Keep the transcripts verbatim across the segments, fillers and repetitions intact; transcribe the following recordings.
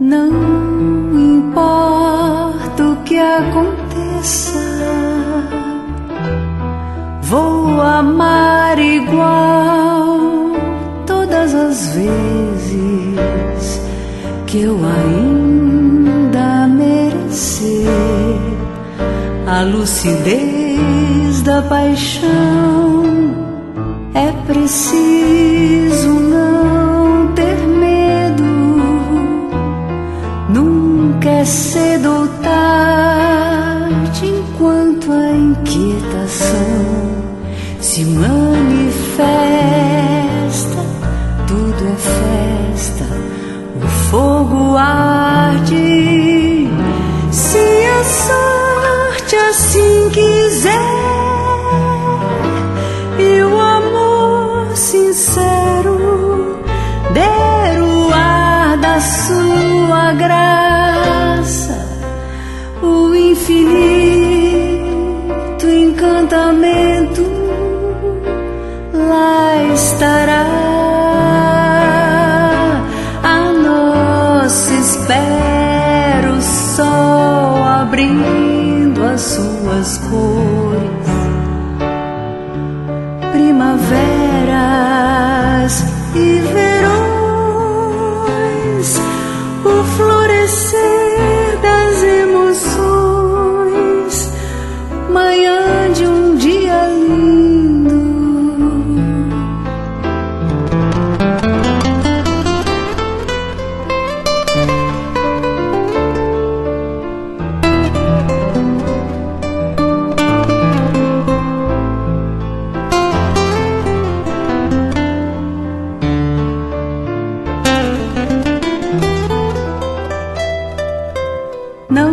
Não importa o que aconteça, vou amar igual todas as vezes que eu ainda merecer a lucidez da paixão. É preciso não ter medo, nunca é cedo ou tarde, enquanto a inquietação se manifesta. Tudo é festa, o fogo arde. Se a sorte assim quiser e o amor sincero der o ar da sua graça, o infinito encantamento lá estará. A nossa espera, o sol abrindo as suas cores, primaveras e verões, o florescer das emoções, manhã de um dia lindo. Não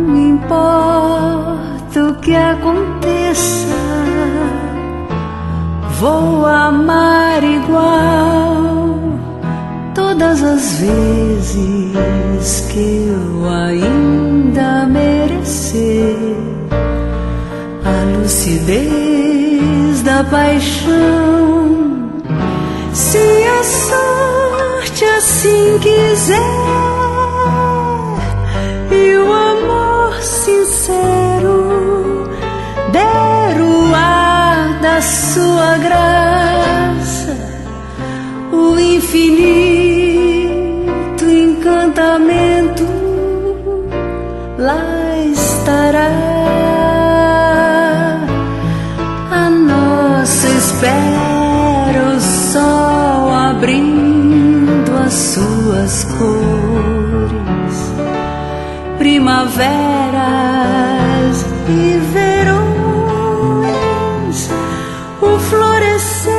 importa o que aconteça, vou amar igual todas as vezes que eu ainda merecer a lucidez da paixão. Se a sorte assim quiser e o amor sincero der o ar da sua graça, o infinito encantamento lá estará. A nossa espera, o sol abrindo as suas cores, primaveras e verões, o florescer